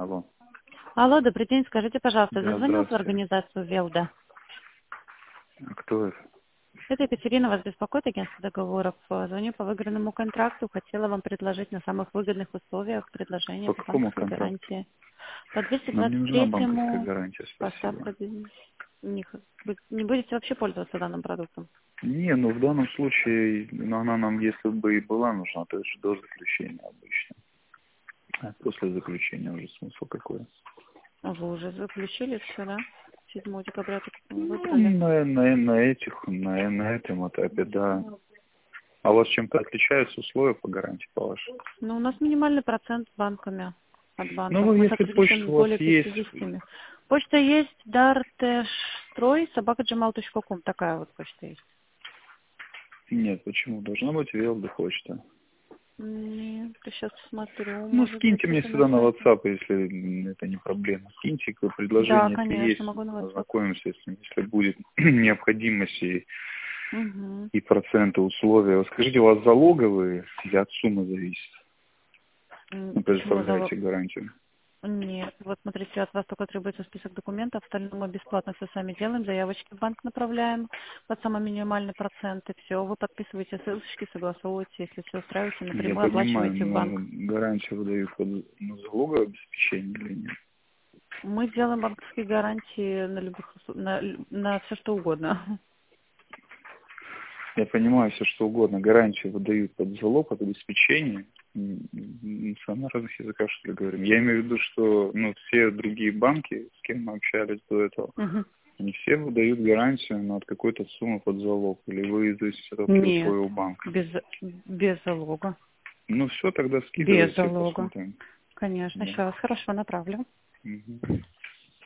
Алло. Алло, добрый день. Скажите, пожалуйста, Да, дозвонился в здравствуйте. организацию ВЕЛДА? А кто это? Это Екатерина, вас беспокоит агентство договоров. Звоню по выигранному контракту. Хотела вам предложить на самых выгодных условиях предложение По по какому банковской контракту? гарантии. По Нам не нужна банковская 223-му гарантия, спасибо. поставка вы не будете вообще пользоваться данным продуктом? Не, ну в данном случае, ну, она нам, если бы и была нужна, то это же до заключения обычно. А после заключения уже смысл какой? Вы уже заключили все, да? 7 декабря только Ну, выбрали. на этом этапе, да. А у вас чем-то отличаются условия по гарантии, по вашему? Ну, у нас минимальный процент с банками от Ну, банков. вот Мы если почта сотрудничаем с у вас более есть, 50. Почта есть darteshstroy@gmail.com. Такая вот почта есть. нет, почему? Должна быть Велда почта. Нет, сейчас смотрю, Ну, может быть, скиньте мне это сюда на на сайте. WhatsApp, если это не проблема. Скиньте, Да, предложение если конечно, есть, могу на WhatsApp. ознакомимся с ним, если будет необходимость Угу. и проценты, условия. Вот скажите, у вас залоговые или от суммы зависит? Вы Почему предоставляете гарантию? Нет, вот смотрите, от вас только требуется список документов, остальное мы бесплатно все сами делаем, заявочки в банк направляем под самый минимальный процент, и все, вы подписываете ссылочки, согласовываете, если все устраиваете, Я напрямую понимаю, оплачиваете в но банк. гарантию выдают под залоговое обеспечение или нет? Мы делаем банковские гарантии на любых на все что угодно. Я понимаю все что угодно. Гарантию выдают под залог, под обеспечение. На разных языках, что ли, говорим. Я имею в виду, что все другие банки, с кем мы общались до этого, Мгм. они все выдают гарантию на какой-то сумму под залог. Или вы зависите только от Нет, своего банка. без залога. Ну все, тогда Без скидывайте, залога. посмотрим. Конечно, Да. сейчас хорошо направлю. Мгм.